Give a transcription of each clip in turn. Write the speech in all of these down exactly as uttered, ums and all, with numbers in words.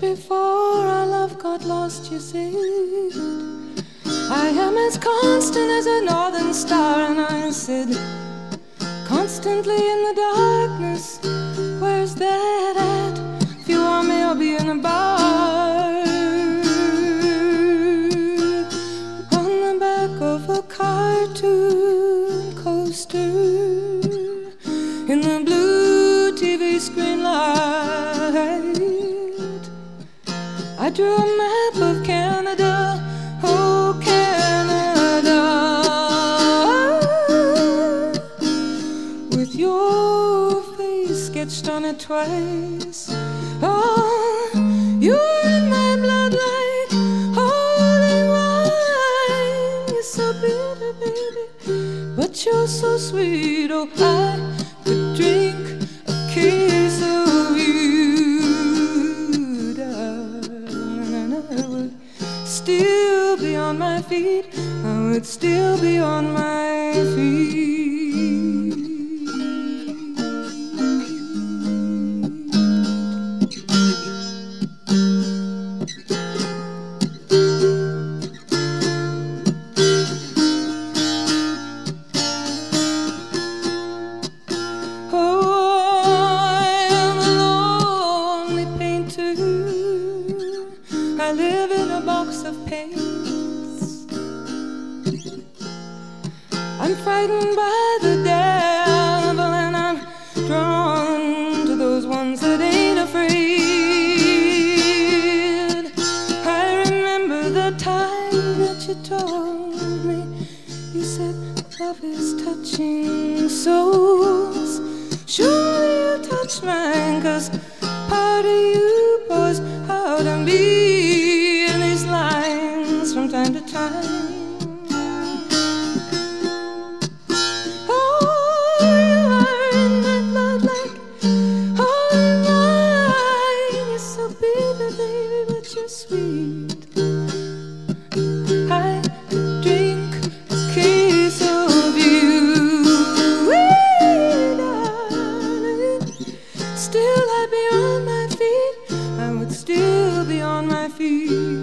before our love got lost, you said, I am as constant as a northern star. And I said, constantly in the darkness, where's that at? If you want me, I'll be in the bar, on the back of a cartoon coaster, in the blue T V screen light. I drew a map of Canada, oh Canada, with your face sketched on it twice. Oh, you're in my blood like holy wine. You're so bitter, baby, but you're so sweet. Oh, I could drink a case of you, darling, and I would still be on my feet. I would still be on my feet. I live in a box of paints. I'm frightened by the devil, and I'm drawn to those ones that ain't afraid. I remember the time that you told me, you said love is touching souls. Surely you touch mine, 'cause part of you pours out of me from time to time. Oh, you are in my blood like holy wine. You're so bitter, baby, but you're sweet. I could drink a case of you, darling. Still I'd be on my feet. I would still be on my feet.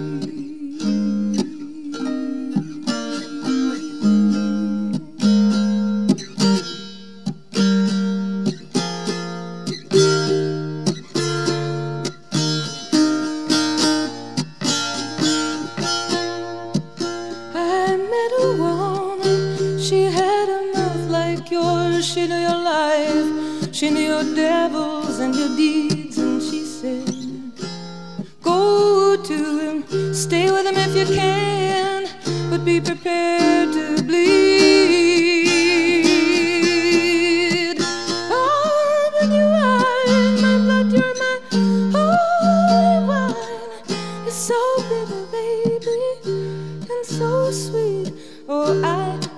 She had a mouth like yours. She knew your life, she knew your devils and your deeds. And she said, go to him, stay with him if you can, but be prepared to bleed. Oh, but you are in my blood, you're my holy wine. You're so bitter, baby, and so sweet. Oh, I